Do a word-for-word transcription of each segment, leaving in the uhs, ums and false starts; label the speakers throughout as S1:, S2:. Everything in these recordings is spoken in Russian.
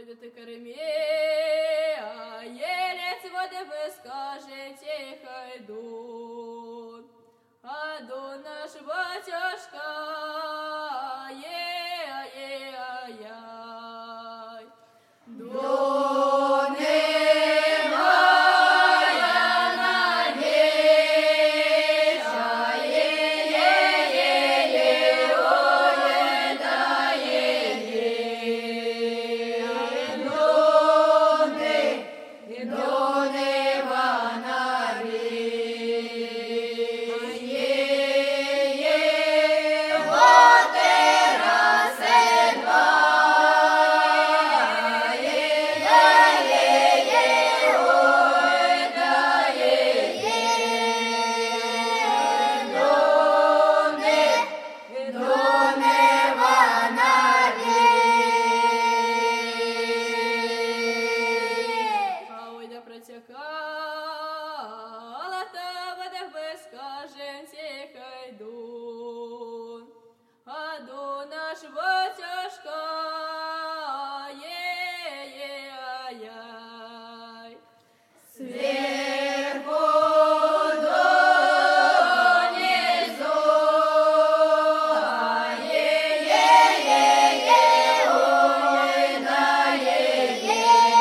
S1: Ой, да ты корми, а елец воды вы скажете, хайду, а до наш батюшка, е-а-е-а-яй, до немая надежда, е-е-е-е, ой, да е-е, до не, до неба протекала, та вода без скаженьте, хайду, а до наш батюшка, е-е-а-яй, сверху донизу, е-е-е-е, ой, да е-е.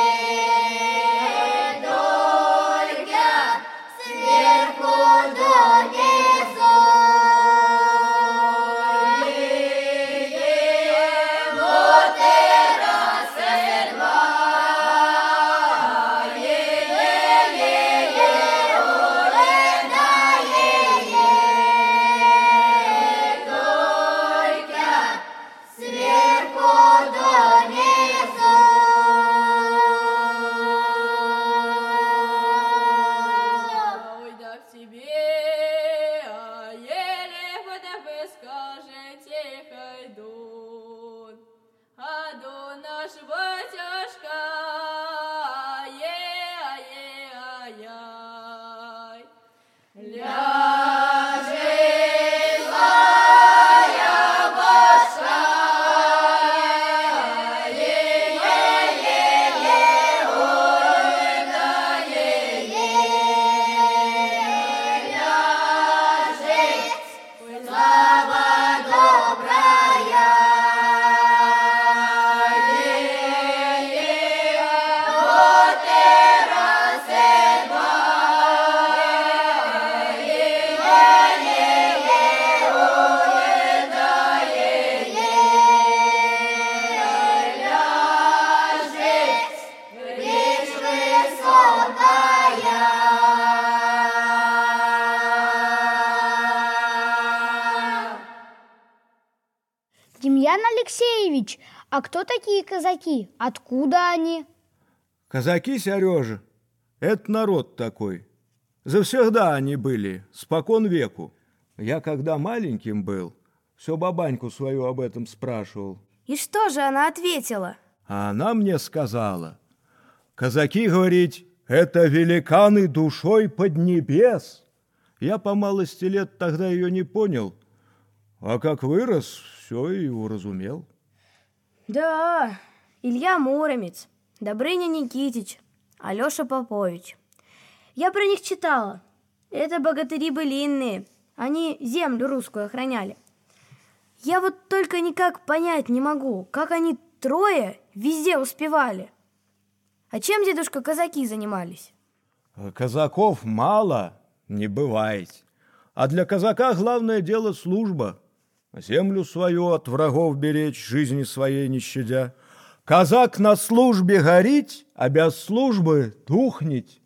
S1: Наш батюшка, е-а-е-а-яй, ляже злая башка, е-е-е-е, ой, да е-е, ляже слава добрая.
S2: Демьян Алексеевич, а кто такие казаки? Откуда они?
S3: Казаки, Сережа, это народ такой. Завсегда они были, спокон веку. Я, когда маленьким был, все бабаньку свою об этом спрашивал.
S4: И что же она ответила?
S3: А она мне сказала: казаки, говорить, это великаны душой под небес. Я по малости лет тогда ее не понял, а как вырос, все и уразумел.
S4: Да, Илья Муромец, Добрыня Никитич, Алеша Попович. Я про них читала. Это богатыри былинные. Они землю русскую охраняли. Я вот только никак понять не могу, как они трое везде успевали. А чем, дедушка, казаки занимались?
S3: Казаков мало не бывает. А для казака главное дело служба. Землю свою от врагов беречь, жизни своей не щадя. Казак на службе горить, а без службы тухнить.